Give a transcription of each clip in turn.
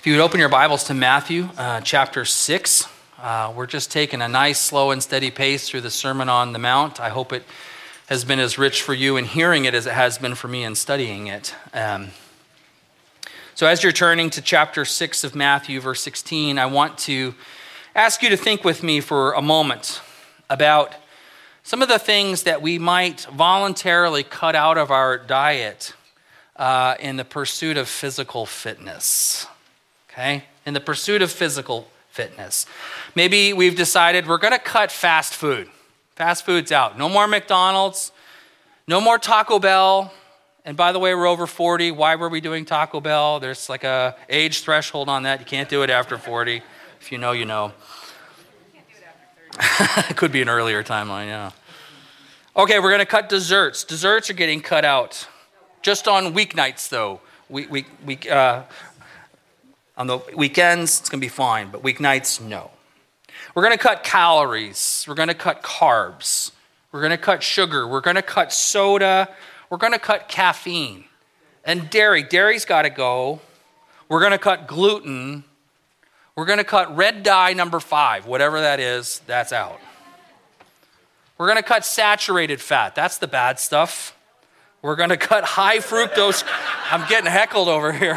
If you would open your Bibles to Matthew chapter 6, we're just taking a nice, slow, and steady pace through the Sermon on the Mount. I hope it has been as rich for you in hearing it as it has been for me in studying it. So as you're turning to chapter 6 of Matthew, verse 16, I want to ask you to think with me for a moment about some of the things that we might voluntarily cut out of our diet in the pursuit of physical fitness. Okay? In the pursuit of physical fitness. Maybe we've decided we're going to cut fast food. Fast food's out. No more McDonald's. No more Taco Bell. And by the way, we're over 40. Why were we doing Taco Bell? There's like a age threshold on that. You can't do it after 40. If you know, you know. You can't do it after 30. It could be an earlier timeline, yeah. Okay, we're going to cut desserts. Desserts are getting cut out. Just on weeknights, though. On the weekends, it's going to be fine, but weeknights, no. We're going to cut calories. We're going to cut carbs. We're going to cut sugar. We're going to cut soda. We're going to cut caffeine. And dairy. Dairy's got to go. We're going to cut gluten. We're going to cut red dye number 5. Whatever that is, that's out. We're going to cut saturated fat. That's the bad stuff. We're going to cut high fructose. I'm getting heckled over here.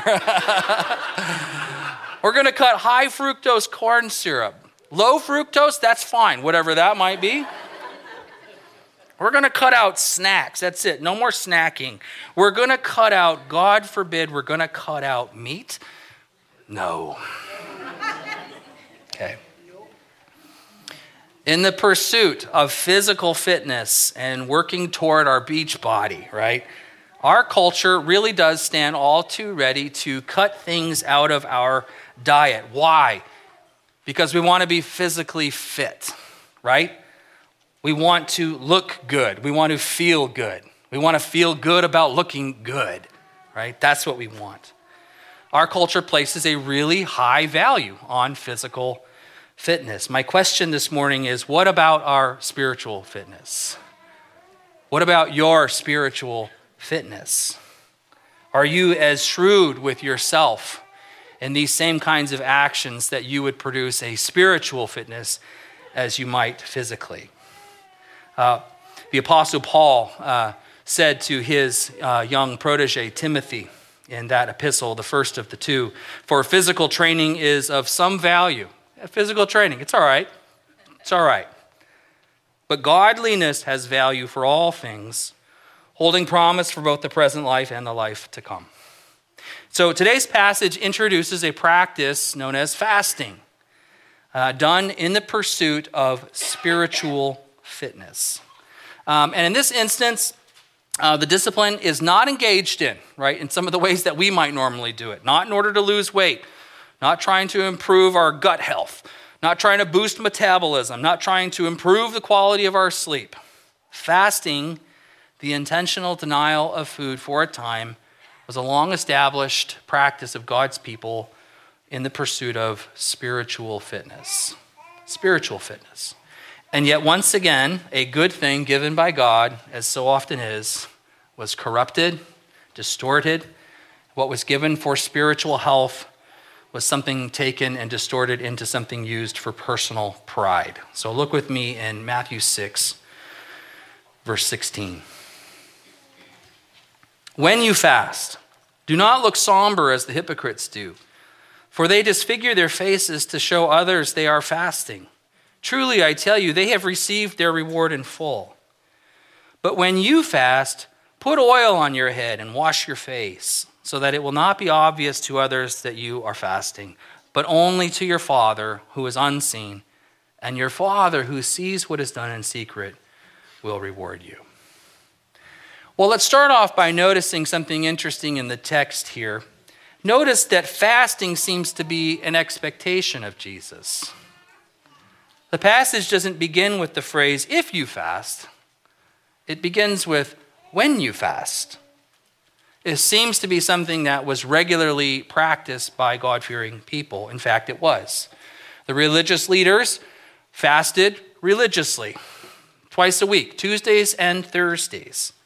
We're going to cut high fructose corn syrup. Low fructose, that's fine, whatever that might be. We're going to cut out snacks. That's it. No more snacking. We're going to cut out, God forbid, we're going to cut out meat. No. Okay. In the pursuit of physical fitness and working toward our beach body, right? Our culture really does stand all too ready to cut things out of our diet. Why? Because we want to be physically fit, right? We want to look good. We want to feel good. We want to feel good about looking good, right? That's what we want. Our culture places a really high value on physical fitness. My question this morning is, what about our spiritual fitness? What about your spiritual fitness? Are you as shrewd with yourself in these same kinds of actions that you would produce a spiritual fitness as you might physically? The Apostle Paul said to his young protege, Timothy, in that epistle, the first of the two, for physical training is of some value. Physical training, it's all right. It's all right. But godliness has value for all things, holding promise for both the present life and the life to come. So today's passage introduces a practice known as fasting, done in the pursuit of spiritual fitness. And in this instance, the discipline is not engaged in, right, in some of the ways that we might normally do it. Not in order to lose weight, not trying to improve our gut health, not trying to boost metabolism, not trying to improve the quality of our sleep. Fasting, the intentional denial of food for a time, was a long-established practice of God's people in the pursuit of spiritual fitness. Spiritual fitness. And yet, once again, a good thing given by God, as so often is, was corrupted, distorted. What was given for spiritual health was something taken and distorted into something used for personal pride. So look with me in Matthew 6, verse 16. When you fast, do not look somber as the hypocrites do, for they disfigure their faces to show others they are fasting. Truly, I tell you, they have received their reward in full. But when you fast, put oil on your head and wash your face, so that it will not be obvious to others that you are fasting, but only to your Father who is unseen, and your Father who sees what is done in secret will reward you. Well, let's start off by noticing something interesting in the text here. Notice that fasting seems to be an expectation of Jesus. The passage doesn't begin with the phrase, if you fast. It begins with, when you fast. It seems to be something that was regularly practiced by God-fearing people. In fact, it was. The religious leaders fasted religiously, twice a week, Tuesdays and Thursdays.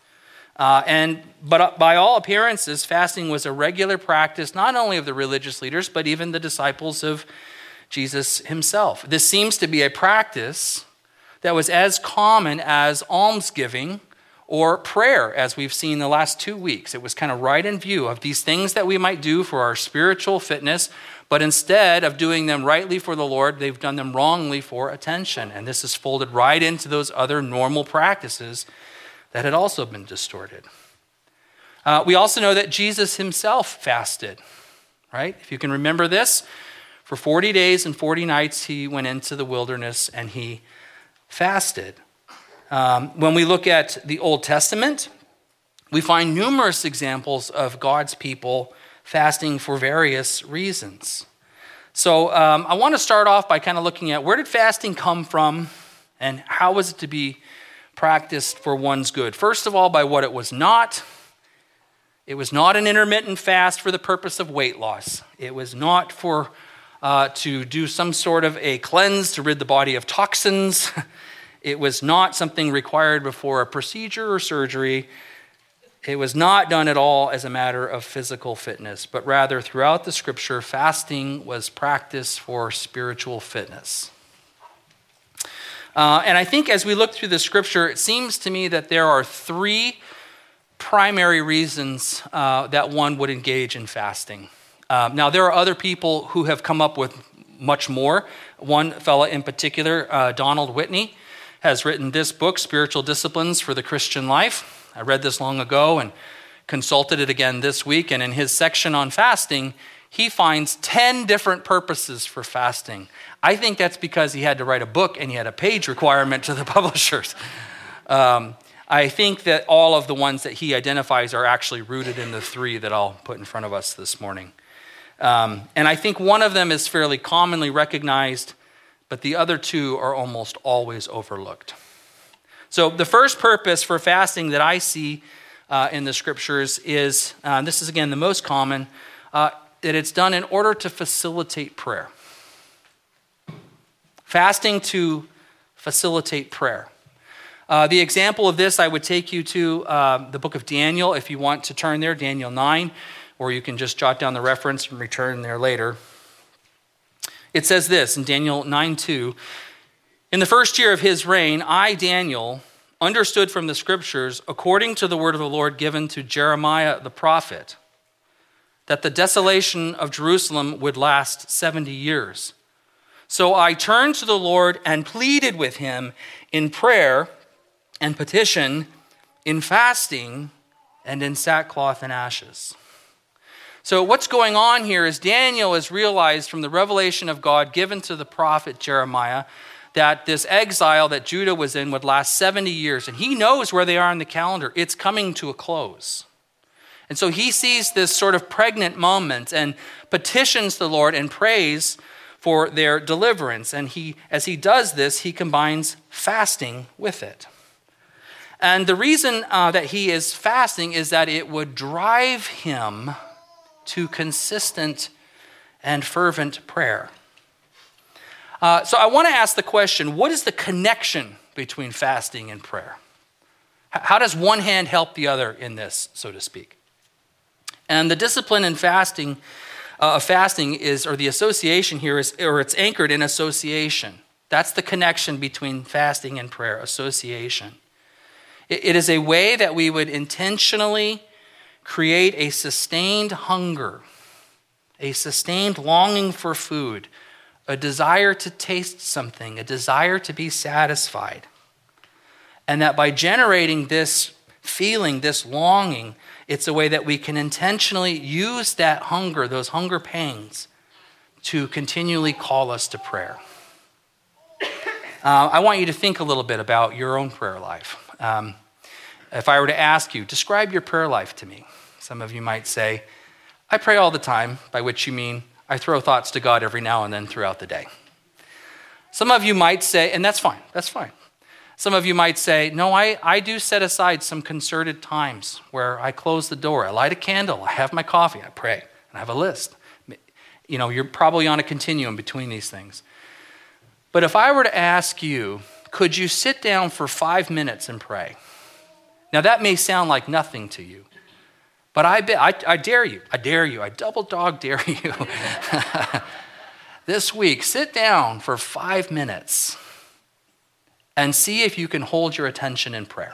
But by all appearances, fasting was a regular practice, not only of the religious leaders, but even the disciples of Jesus himself. This seems to be a practice that was as common as almsgiving or prayer, as we've seen the last 2 weeks. It was kind of right in view of these things that we might do for our spiritual fitness, but instead of doing them rightly for the Lord, they've done them wrongly for attention. And this is folded right into those other normal practices that had also been distorted. We also know that Jesus himself fasted, right? If you can remember this, for 40 days and 40 nights he went into the wilderness and he fasted. When we look at the Old Testament, we find numerous examples of God's people fasting for various reasons. So I want to start off by kind of looking at where did fasting come from and how was it to be practiced for one's good. First of all, by what it was not. It was not an intermittent fast for the purpose of weight loss. It was not for to do some sort of a cleanse to rid the body of toxins. It was not something required before a procedure or surgery. It was not done at all as a matter of physical fitness, but rather throughout the scripture, fasting was practiced for spiritual fitness. And I think as we look through the scripture, it seems to me that there are 3 primary reasons that one would engage in fasting. Now, there are other people who have come up with much more. One fella in particular, Donald Whitney, has written this book, Spiritual Disciplines for the Christian Life. I read this long ago and consulted it again this week. And in his section on fasting, he finds 10 different purposes for fasting. I think that's because he had to write a book and he had a page requirement to the publishers. I think that all of the ones that he identifies are actually rooted in the 3 that I'll put in front of us this morning. And I think one of them is fairly commonly recognized, but the other 2 are almost always overlooked. So the first purpose for fasting that I see in the scriptures is, this is again the most common, that it's done in order to facilitate prayer. Fasting to facilitate prayer. The example of this, I would take you to the book of Daniel, if you want to turn there, Daniel 9, or you can just jot down the reference and return there later. It says this in Daniel 9:2, "In the first year of his reign, I, Daniel, understood from the scriptures, according to the word of the Lord given to Jeremiah the prophet, that the desolation of Jerusalem would last 70 years. So I turned to the Lord and pleaded with him in prayer and petition, in fasting, and in sackcloth and ashes." So what's going on here is Daniel has realized from the revelation of God given to the prophet Jeremiah that this exile that Judah was in would last 70 years. And he knows where they are in the calendar. It's coming to a close. And so he sees this sort of pregnant moment and petitions the Lord and prays for their deliverance. And as he does this, he combines fasting with it. And the reason that he is fasting is that it would drive him to consistent and fervent prayer. So I want to ask the question, what is the connection between fasting and prayer? How does one hand help the other in this, so to speak? And the discipline in fasting is, or the association here is, or it's anchored in association. That's the connection between fasting and prayer, association. It is a way that we would intentionally create a sustained hunger, a sustained longing for food, a desire to taste something, a desire to be satisfied. And that by generating this feeling, this longing, it's a way that we can intentionally use that hunger, those hunger pangs, to continually call us to prayer. I want you to think a little bit about your own prayer life. If I were to ask you, describe your prayer life to me. Some of you might say, I pray all the time, by which you mean I throw thoughts to God every now and then throughout the day. Some of you might say, and that's fine. Some of you might say, no, I do set aside some concerted times where I close the door, I light a candle, I have my coffee, I pray, and I have a list. You know, you're probably on a continuum between these things. But if I were to ask you, could you sit down for 5 minutes and pray? Now that may sound like nothing to you, but I dare you, I double dog dare you. This week, sit down for 5 minutes and see if you can hold your attention in prayer.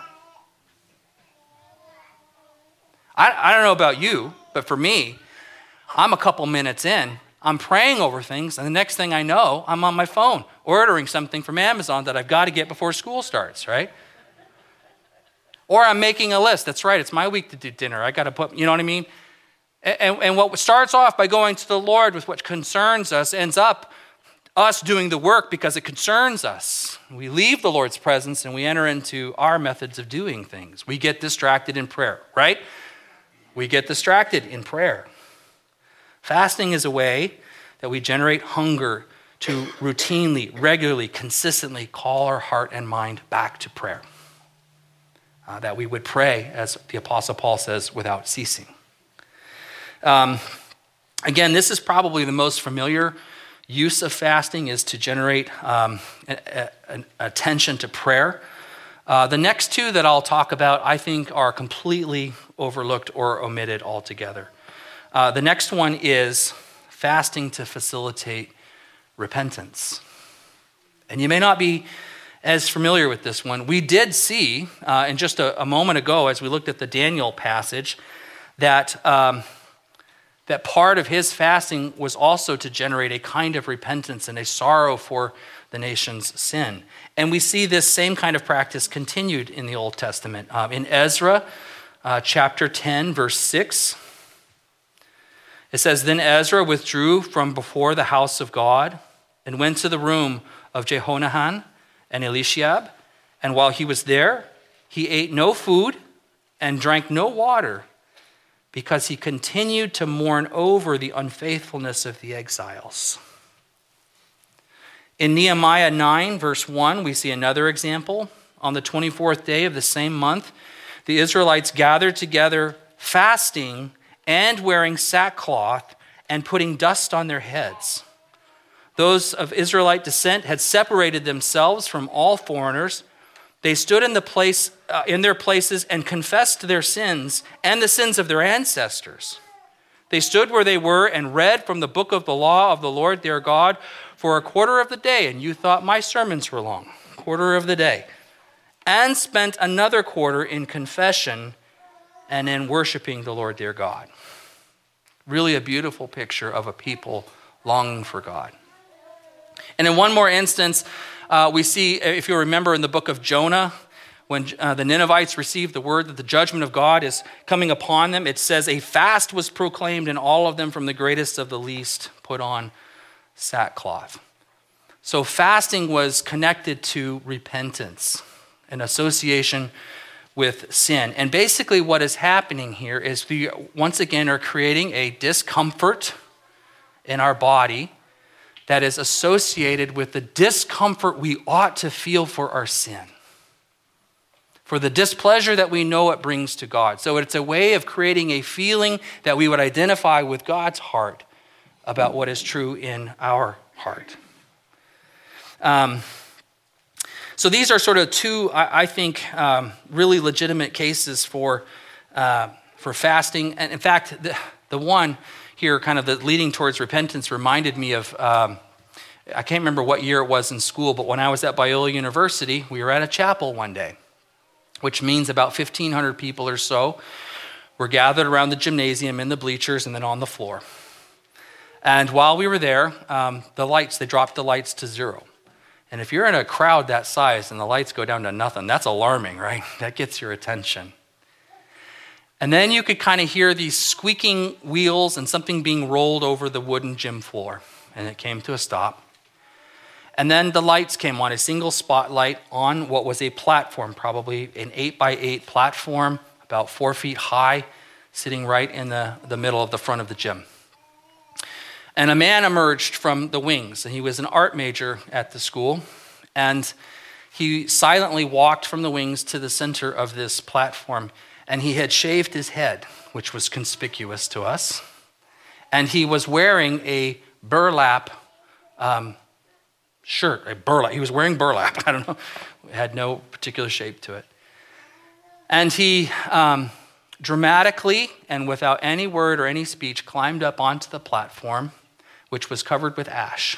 I don't know about you, but for me, I'm a couple minutes in, I'm praying over things, and the next thing I know, I'm on my phone ordering something from Amazon that I've got to get before school starts, right? Or I'm making a list. That's right, it's my week to do dinner. I got to put, you know what I mean? And what starts off by going to the Lord with what concerns us ends up us doing the work because it concerns us. We leave the Lord's presence and we enter into our methods of doing things. We get distracted in prayer, right? We get distracted in prayer. Fasting is a way that we generate hunger to routinely, regularly, consistently call our heart and mind back to prayer. That we would pray, as the Apostle Paul says, without ceasing. Again, this is probably the most familiar use of fasting, is to generate an attention to prayer. The next two that I'll talk about, I think, are completely overlooked or omitted altogether. The next one is fasting to facilitate repentance. And you may not be as familiar with this one. We did see, in just a moment ago, as we looked at the Daniel passage, that part of his fasting was also to generate a kind of repentance and a sorrow for the nation's sin. And we see this same kind of practice continued in the Old Testament. In Ezra chapter 10, verse 6, it says, "Then Ezra withdrew from before the house of God and went to the room of Jehonahan and Eliashib, and while he was there, he ate no food and drank no water, because he continued to mourn over the unfaithfulness of the exiles." In Nehemiah 9, verse 1, we see another example. On the 24th day of the same month, the Israelites gathered together, fasting and wearing sackcloth and putting dust on their heads. Those of Israelite descent had separated themselves from all foreigners. They stood in their places and confessed their sins and the sins of their ancestors. They stood where they were and read from the book of the law of the Lord their God for a quarter of the day. And you thought my sermons were long. Quarter of the day. And spent another quarter in confession and in worshiping the Lord their God. Really a beautiful picture of a people longing for God. And in one more instance, we see, if you remember in the book of Jonah, when the Ninevites received the word that the judgment of God is coming upon them, it says a fast was proclaimed, and all of them, from the greatest of the least, put on sackcloth. So fasting was connected to repentance, an association with sin. And basically what is happening here is we once again are creating a discomfort in our body that is associated with the discomfort we ought to feel for our sin, for the displeasure that we know it brings to God. So it's a way of creating a feeling that we would identify with God's heart about what is true in our heart. So these are sort of two, I think, really legitimate cases for fasting. And in fact, the one here, kind of the leading towards repentance, reminded me of, I can't remember what year it was in school, but when I was at Biola University, we were at a chapel one day, which means about 1,500 people or so were gathered around the gymnasium, in the bleachers, and then on the floor. And while we were there, they dropped the lights to 0. And if you're in a crowd that size and the lights go down to nothing, that's alarming, right? That gets your attention. And then you could kind of hear these squeaking wheels and something being rolled over the wooden gym floor. And it came to a stop. And then the lights came on, a single spotlight on what was a platform, probably an 8x8 platform, about 4 feet high, sitting right in the middle of the front of the gym. And a man emerged from the wings, and he was an art major at the school, and he silently walked from the wings to the center of this platform, and he had shaved his head, which was conspicuous to us, and he was wearing a burlap shirt, he was wearing burlap, I don't know, it had no particular shape to it. And he dramatically and without any word or any speech climbed up onto the platform, which was covered with ash.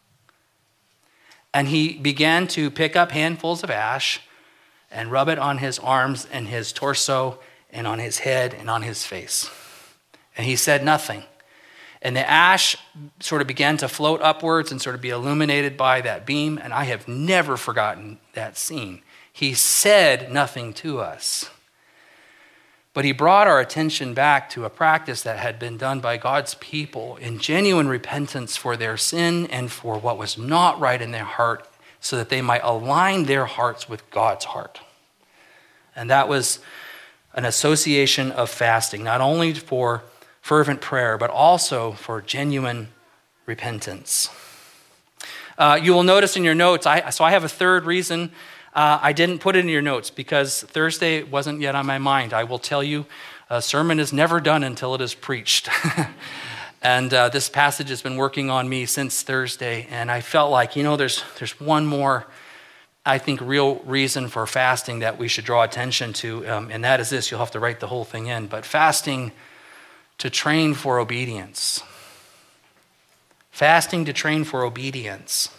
And he began to pick up handfuls of ash and rub it on his arms and his torso and on his head and on his face. And he said nothing. And the ash sort of began to float upwards and sort of be illuminated by that beam. And I have never forgotten that scene. He said nothing to us. But he brought our attention back to a practice that had been done by God's people in genuine repentance for their sin and for what was not right in their heart, so that they might align their hearts with God's heart. And that was an association of fasting, not only for fervent prayer, but also for genuine repentance. You will notice in your notes, I have a third reason. I didn't put it in your notes because Thursday wasn't yet on my mind. I will tell you, a sermon is never done until it is preached. And this passage has been working on me since Thursday, and I felt like, there's one more, I think, real reason for fasting that we should draw attention to, and that is this. You'll have to write the whole thing in, but fasting to train for obedience. Fasting to train for obedience.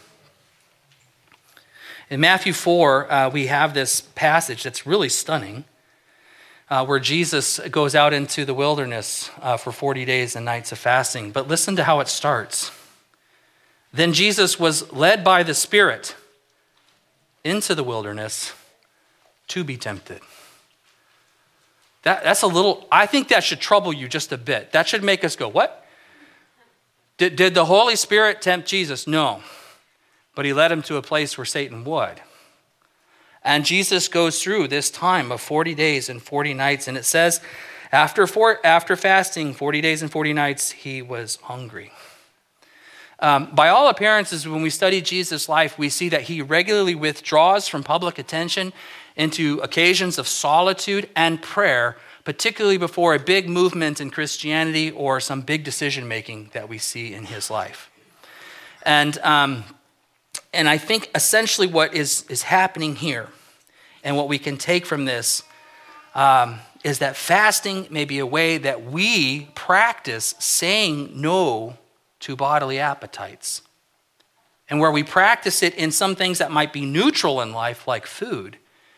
In Matthew 4, we have this passage that's really stunning, where Jesus goes out into the wilderness for 40 days and nights of fasting. But listen to how it starts. Then Jesus was led by the Spirit into the wilderness to be tempted. That's a little, I think that should trouble you just a bit. That should make us go, what? Did the Holy Spirit tempt Jesus? No. But he led him to a place where Satan would. And Jesus goes through this time of 40 days and 40 nights. And it says, after fasting 40 days and 40 nights, he was hungry. By all appearances, when we study Jesus' life, we see that he regularly withdraws from public attention into occasions of solitude and prayer, particularly before a big movement in Christianity or some big decision-making that we see in his life. And I think essentially what is happening here and what we can take from this is that fasting may be a way that we practice saying no to bodily appetites. And where we practice it in some things that might be neutral in life, like food,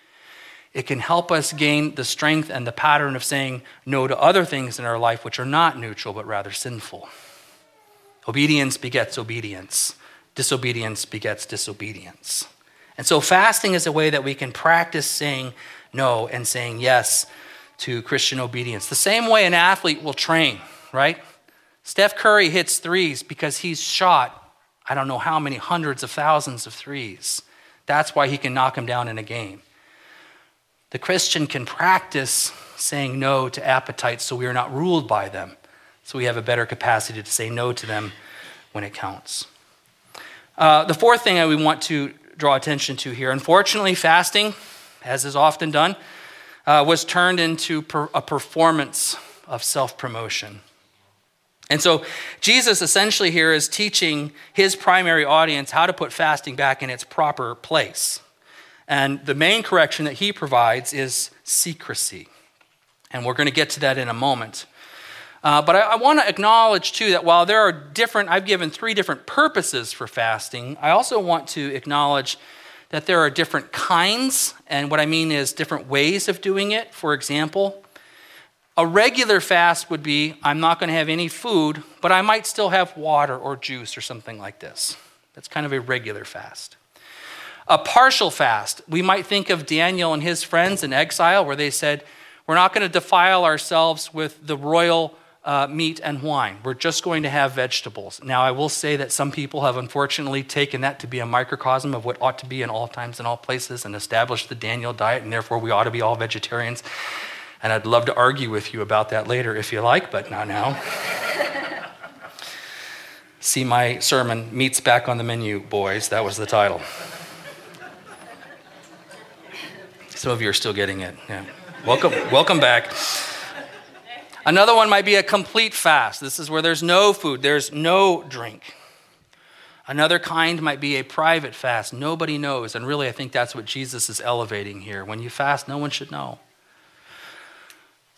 it can help us gain the strength and the pattern of saying no to other things in our life which are not neutral but rather sinful. Obedience begets obedience. Disobedience begets disobedience. And so fasting is a way that we can practice saying no and saying yes to Christian obedience. The same way an athlete will train, right? Steph Curry hits threes because he's shot, I don't know how many hundreds of thousands of threes. That's why he can knock them down in a game. The Christian can practice saying no to appetites so we are not ruled by them. So we have a better capacity to say no to them when it counts. The fourth thing that we want to draw attention to here, unfortunately, fasting, as is often done, was turned into a performance of self-promotion. And so Jesus essentially here is teaching his primary audience how to put fasting back in its proper place. And the main correction that he provides is secrecy. And we're going to get to that in a moment. But I want to acknowledge, too, that while there are I've given 3 different purposes for fasting, I also want to acknowledge that there are different kinds, and what I mean is different ways of doing it. For example, a regular fast would be, I'm not going to have any food, but I might still have water or juice or something like this. That's kind of a regular fast. A partial fast, we might think of Daniel and his friends in exile, where they said, we're not going to defile ourselves with the royal meat and wine. We're just going to have vegetables. Now, I will say that some people have unfortunately taken that to be a microcosm of what ought to be in all times and all places and established the Daniel diet, and therefore we ought to be all vegetarians. And I'd love to argue with you about that later if you like, but not now. See my sermon, Meat's Back on the Menu, Boys. That was the title. Some of you are still getting it. Yeah. Welcome back. Another one might be a complete fast. This is where there's no food, there's no drink. Another kind might be a private fast. Nobody knows. And really, I think that's what Jesus is elevating here. When you fast, no one should know.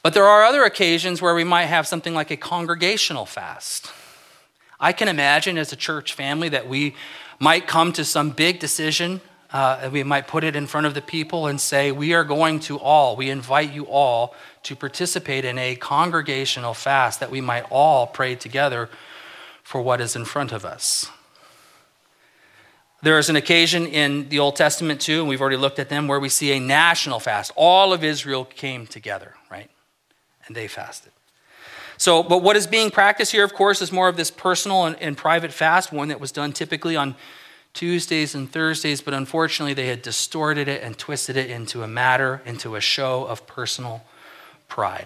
But there are other occasions where we might have something like a congregational fast. I can imagine as a church family that we might come to some big decision. We might put it in front of the people and say, we invite you all to participate in a congregational fast that we might all pray together for what is in front of us. There is an occasion in the Old Testament too, and we've already looked at them, where we see a national fast. All of Israel came together, right? And they fasted. So, but what is being practiced here, of course, is more of this personal and private fast, one that was done typically on Tuesdays and Thursdays, but unfortunately they had distorted it and twisted it into a show of personal pride.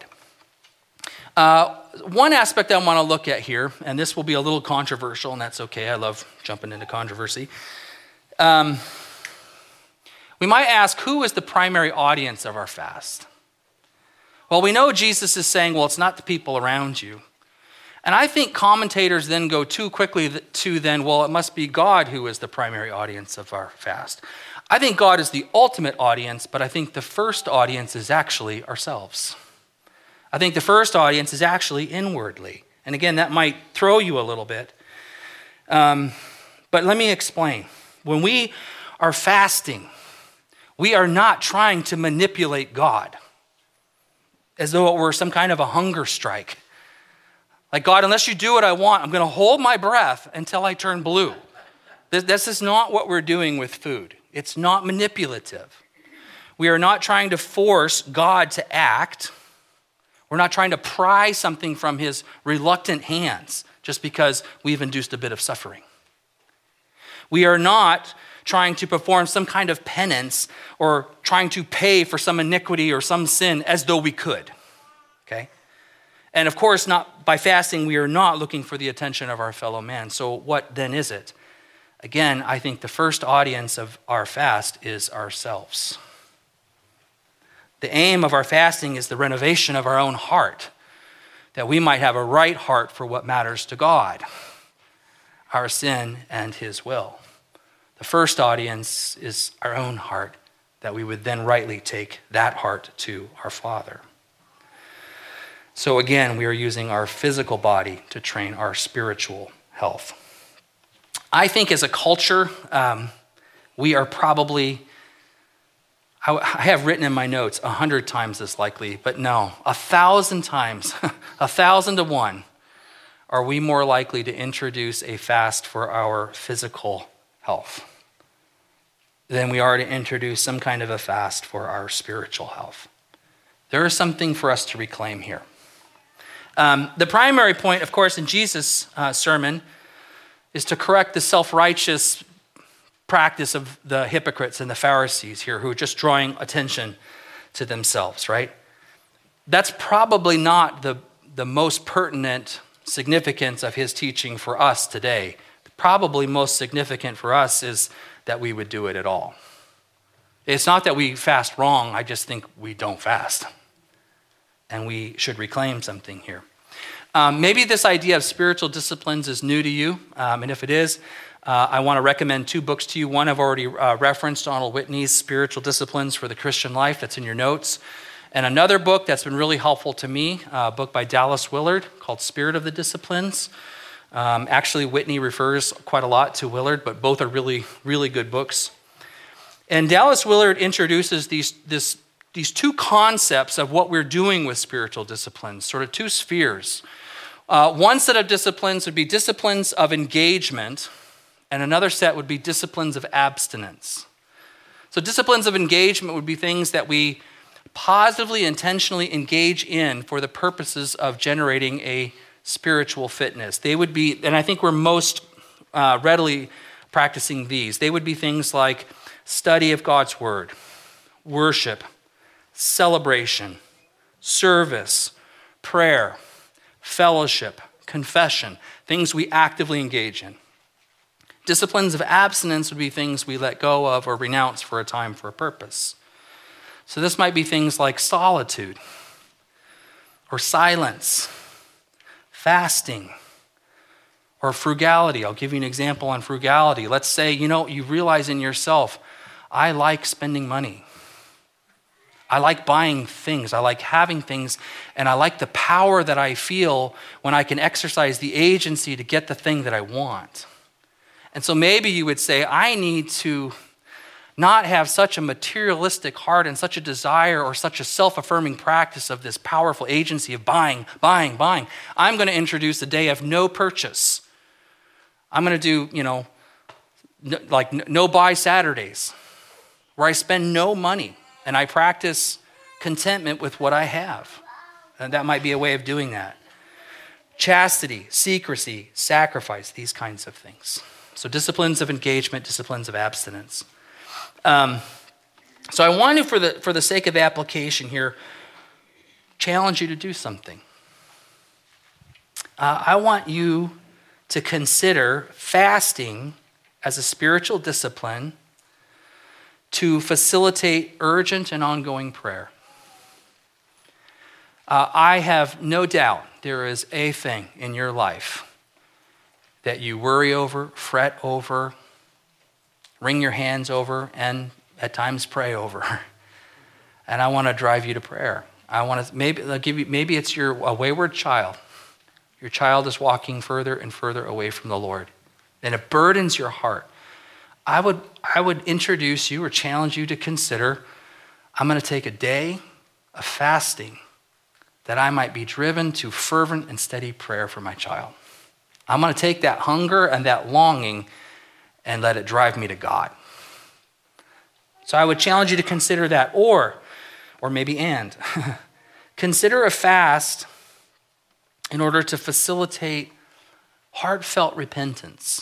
One aspect I want to look at here, and this will be a little controversial, and that's okay. I love jumping into controversy. We might ask, who is the primary audience of our fast? Well, we know Jesus is saying, well, it's not the people around you. And I think commentators then go too quickly to then, well, it must be God who is the primary audience of our fast. I think God is the ultimate audience, but I think the first audience is actually ourselves. I think the first audience is actually inwardly. And again, that might throw you a little bit. But let me explain. When we are fasting, we are not trying to manipulate God as though it were some kind of a hunger strike. Like, God, unless you do what I want, I'm going to hold my breath until I turn blue. This is not what we're doing with food. It's not manipulative. We are not trying to force God to act. We're not trying to pry something from his reluctant hands just because we've induced a bit of suffering. We are not trying to perform some kind of penance or trying to pay for some iniquity or some sin as though we could, okay? And of course, not by fasting, we are not looking for the attention of our fellow man. So what then is it? Again, I think the first audience of our fast is ourselves. The aim of our fasting is the renovation of our own heart, that we might have a right heart for what matters to God, our sin and his will. The first audience is our own heart, that we would then rightly take that heart to our Father. So again, we are using our physical body to train our spiritual health. I think as a culture, we are probably, I have written in my notes 100 times as likely, but no, 1,000 times, 1,000 to 1, are we more likely to introduce a fast for our physical health than we are to introduce some kind of a fast for our spiritual health. There is something for us to reclaim here. The primary point, of course, in Jesus' sermon is to correct the self-righteous practice of the hypocrites and the Pharisees here who are just drawing attention to themselves, right? That's probably not the most pertinent significance of his teaching for us today. Probably most significant for us is that we would do it at all. It's not that we fast wrong, I just think we don't fast. And we should reclaim something here. Maybe this idea of spiritual disciplines is new to you, and if it is, I want to recommend 2 books to you. One I've already referenced, Donald Whitney's Spiritual Disciplines for the Christian Life, that's in your notes. And another book that's been really helpful to me, a book by Dallas Willard called Spirit of the Disciplines. Actually, Whitney refers quite a lot to Willard, but both are really, really good books. And Dallas Willard introduces these 2 concepts of what we're doing with spiritual disciplines, sort of 2 spheres. One set of disciplines would be disciplines of engagement, and another set would be disciplines of abstinence. So disciplines of engagement would be things that we positively, intentionally engage in for the purposes of generating a spiritual fitness. They would be, and I think we're most readily practicing these, they would be things like study of God's word, worship, celebration, service, prayer, fellowship, confession, things we actively engage in. Disciplines of abstinence would be things we let go of or renounce for a time for a purpose. So this might be things like solitude or silence, fasting, or frugality. I'll give you an example on frugality. Let's say, you realize in yourself, I like spending money. I like buying things. I like having things. And I like the power that I feel when I can exercise the agency to get the thing that I want. And so maybe you would say, I need to not have such a materialistic heart and such a desire or such a self-affirming practice of this powerful agency of buying. I'm going to introduce a day of no purchase. I'm going to do, no buy Saturdays, where I spend no money and I practice contentment with what I have. And that might be a way of doing that. Chastity, secrecy, sacrifice, these kinds of things. So disciplines of engagement, disciplines of abstinence. So I want to, for the sake of application here, challenge you to do something. I want you to consider fasting as a spiritual discipline to facilitate urgent and ongoing prayer. I have no doubt there is a thing in your life that you worry over, fret over, wring your hands over, and at times pray over. And I want to drive you to prayer. I want to maybe it's a wayward child. Your child is walking further and further away from the Lord, and it burdens your heart. I would introduce you or challenge you to consider, I'm going to take a day of fasting that I might be driven to fervent and steady prayer for my child. I'm going to take that hunger and that longing and let it drive me to God. So I would challenge you to consider that, or maybe consider a fast in order to facilitate heartfelt repentance.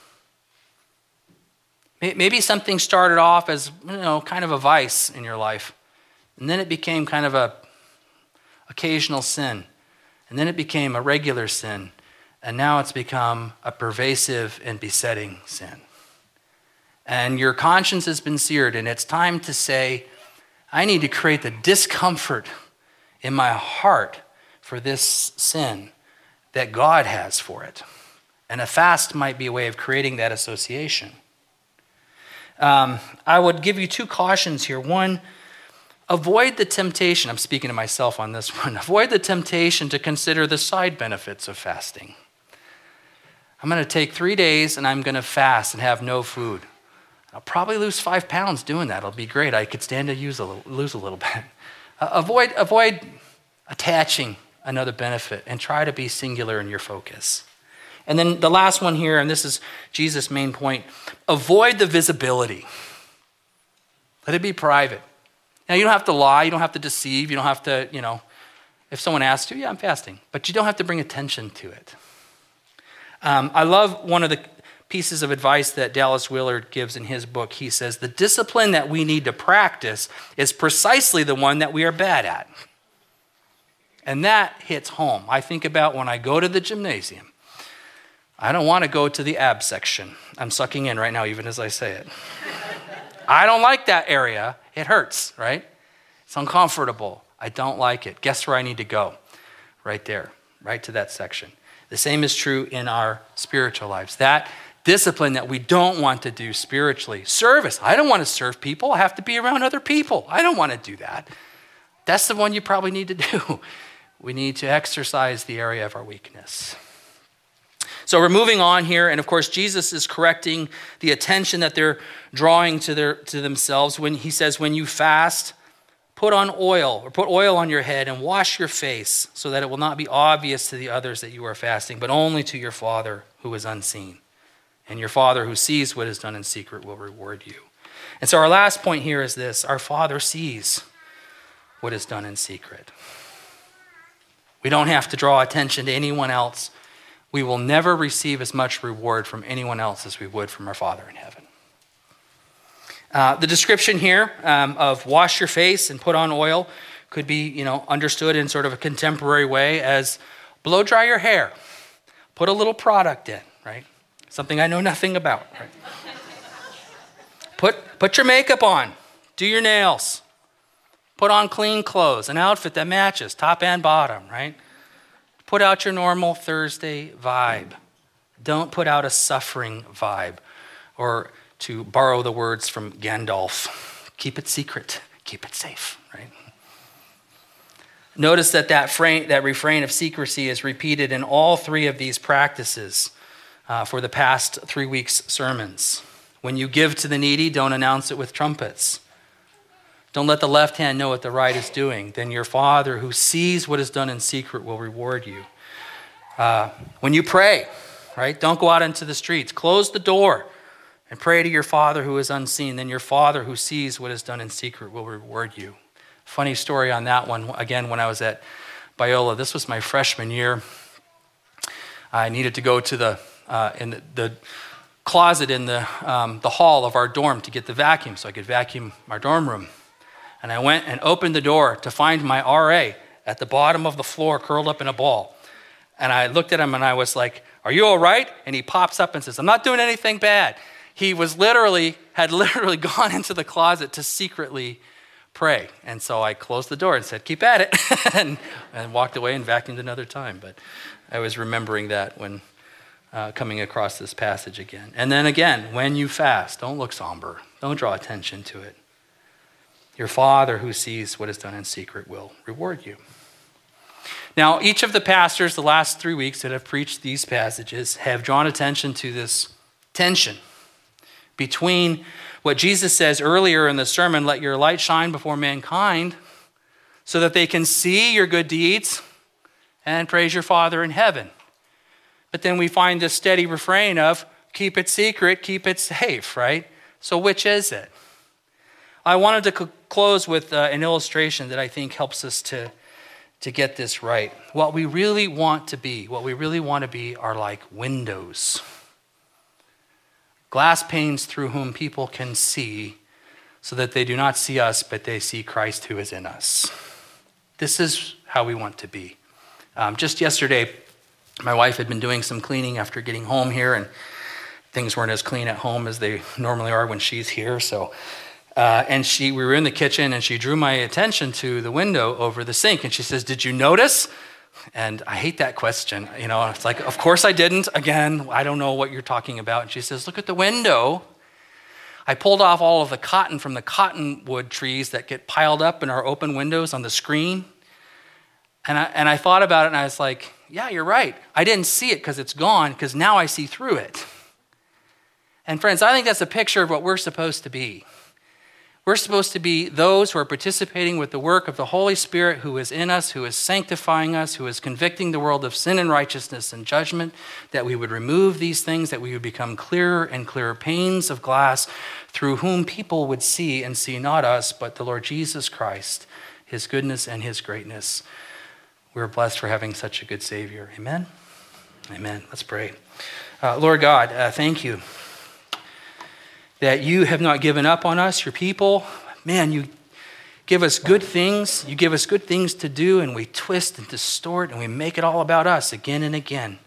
Maybe something started off as, kind of a vice in your life, and then it became kind of a occasional sin, and then it became a regular sin, and now it's become a pervasive and besetting sin. And your conscience has been seared, and it's time to say, I need to create the discomfort in my heart for this sin that God has for it. And a fast might be a way of creating that association. I would give you two cautions here. One, avoid the temptation. I'm speaking to myself on this one. Avoid the temptation to consider the side benefits of fasting. I'm going to take 3 days and I'm going to fast and have no food. I'll probably lose 5 pounds doing that. It'll be great. I could stand to lose a little bit. Avoid attaching another benefit and try to be singular in your focus. And then the last one here, and this is Jesus' main point, avoid the visibility. Let it be private. Now, you don't have to lie. You don't have to deceive. You don't have to, if someone asks you, yeah, I'm fasting. But you don't have to bring attention to it. I love one of the pieces of advice that Dallas Willard gives in his book. He says, the discipline that we need to practice is precisely the one that we are bad at. And that hits home. I think about when I go to the gymnasium. I don't want to go to the ab section. I'm sucking in right now, even as I say it. I don't like that area. It hurts, right? It's uncomfortable. I don't like it. Guess where I need to go? Right there, right to that section. The same is true in our spiritual lives. That discipline that we don't want to do spiritually. Service. I don't want to serve people. I have to be around other people. I don't want to do that. That's the one you probably need to do. We need to exercise the area of our weakness. So we're moving on here, and of course Jesus is correcting the attention that they're drawing to themselves when he says, when you fast, put on oil, or put oil on your head and wash your face, so that it will not be obvious to the others that you are fasting, but only to your Father who is unseen. And your Father who sees what is done in secret will reward you. And so our last point here is this: our Father sees what is done in secret. We don't have to draw attention to anyone else. We will never receive as much reward from anyone else as we would from our Father in heaven. The description here of wash your face and put on oil could be, understood in sort of a contemporary way as blow dry your hair, put a little product in, right? Something I know nothing about, right? Put your makeup on, do your nails, put on clean clothes, an outfit that matches top and bottom, right? Put out your normal Thursday vibe. Don't put out a suffering vibe. Or to borrow the words from Gandalf, keep it secret, keep it safe. right? Notice that refrain of secrecy is repeated in all three of these practices for the past 3 weeks' sermons. When you give to the needy, don't announce it with trumpets. Don't let the left hand know what the right is doing. Then your Father who sees what is done in secret will reward you. When you pray, right, don't go out into the streets. Close the door and pray to your Father who is unseen. Then your Father who sees what is done in secret will reward you. Funny story on that one. Again, when I was at Biola, this was my freshman year. I needed to go to the closet in the hall of our dorm to get the vacuum so I could vacuum our dorm room. And I went and opened the door to find my RA at the bottom of the floor curled up in a ball. And I looked at him and I was like, "Are you all right?" And he pops up and says, "I'm not doing anything bad." He had literally gone into the closet to secretly pray. And so I closed the door and said, "Keep at it," and walked away and vacuumed another time. But I was remembering that when coming across this passage again. And then again, when you fast, don't look somber. Don't draw attention to it. Your Father who sees what is done in secret will reward you. Now, each of the pastors the last 3 weeks that have preached these passages have drawn attention to this tension between what Jesus says earlier in the sermon, "Let your light shine before mankind so that they can see your good deeds and praise your Father in heaven." But then we find this steady refrain of keep it secret, keep it safe, right? So which is it? I wanted to close with an illustration that I think helps us to get this right. What we really want to be are like windows. Glass panes through whom people can see so that they do not see us, but they see Christ who is in us. This is how we want to be. Just yesterday, my wife had been doing some cleaning after getting home here, and things weren't as clean at home as they normally are when she's here. So, we were in the kitchen, and she drew my attention to the window over the sink, and she says, "Did you notice?" And I hate that question. It's like, of course I didn't. Again, I don't know what you're talking about. And she says, "Look at the window. I pulled off all of the cotton from the cottonwood trees that get piled up in our open windows on the screen." And I thought about it, and I was like, yeah, you're right. I didn't see it because it's gone, because now I see through it. And friends, I think that's a picture of what we're supposed to be. We're supposed to be those who are participating with the work of the Holy Spirit who is in us, who is sanctifying us, who is convicting the world of sin and righteousness and judgment, that we would remove these things, that we would become clearer and clearer panes of glass through whom people would see and see not us, but the Lord Jesus Christ, his goodness and his greatness. We're blessed for having such a good Savior. Amen? Amen. Let's pray. Lord God, thank you that you have not given up on us, your people. Man, you give us good things. You give us good things to do, and we twist and distort, and we make it all about us again and again.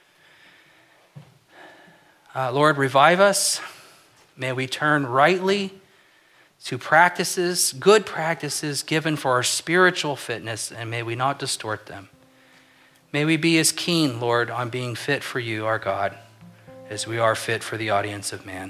Lord, revive us. May we turn rightly to practices, good practices given for our spiritual fitness, and may we not distort them. May we be as keen, Lord, on being fit for you, our God, as we are fit for the audience of man.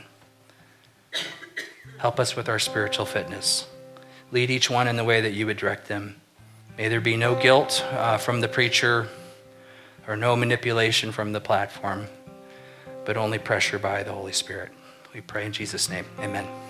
Help us with our spiritual fitness. Lead each one in the way that you would direct them. May there be no guilt from the preacher or no manipulation from the platform, but only pressure by the Holy Spirit. We pray in Jesus' name. Amen.